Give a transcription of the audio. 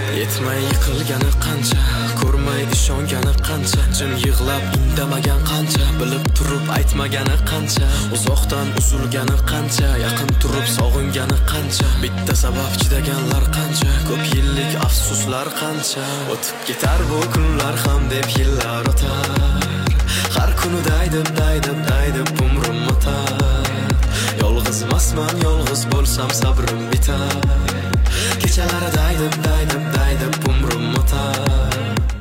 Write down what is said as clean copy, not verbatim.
Yetmay yiqilgani qancha, ko'rmay ishongani qancha, jim yig'lab indamagan qancha, bilib turib aytmagani qancha, uzoqdan uzilgani qancha, yaqin turib sog'ingani qancha, bitta sabab chidaganlar qancha, ko'p yillik afsuslar qancha. O'tib ketar bu kunlar ham deb yillar o'tar, har kuni daydib umrim o'tar. Yolg'izmasman, yolg'iz bo'lsam sabrim bitar, kechalari daydib umrim o'tar.